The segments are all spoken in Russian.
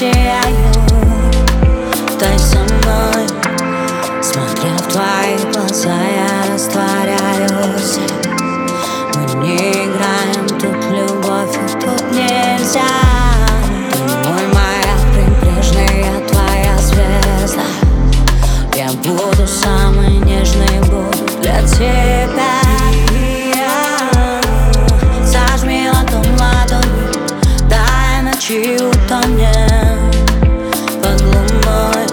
сияю. Дай со мной, смотря в твои глаза, я растворяюсь. Мы не играем тут любовь, и тут нельзя. Ты мой маяк прежний, я твоя звезда. Я буду самый нежный, буду для тебя. Зажми ладонь ладонью, дай ночи утонем под луной.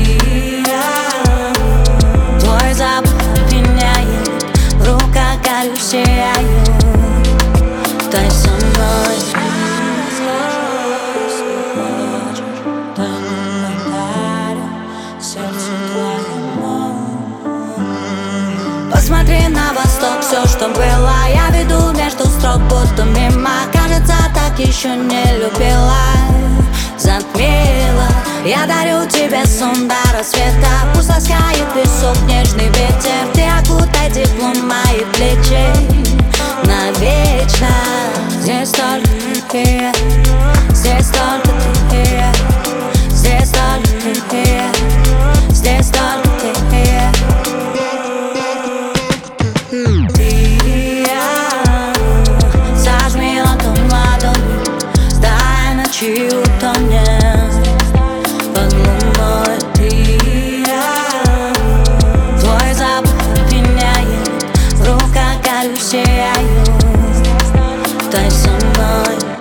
Твой запах опьяняет, в руках горю, сияю. Дай со мной, посмотри на восток, все, что было, я веду между строк, будто мимо. Кажется, так еще не любила, затмила. Я дарю тебе сон до рассвета, пусть ласкает песок нежный ветер. Ты окутай теплом мои плечи навечно. Здесь только ты, здесь только ты, здесь только ты, здесь только ты. Зажми ладонь ладонью, дай ночи утонем под луной. Твой запах опьяняет, в руках горю, сияю. Дай со мной.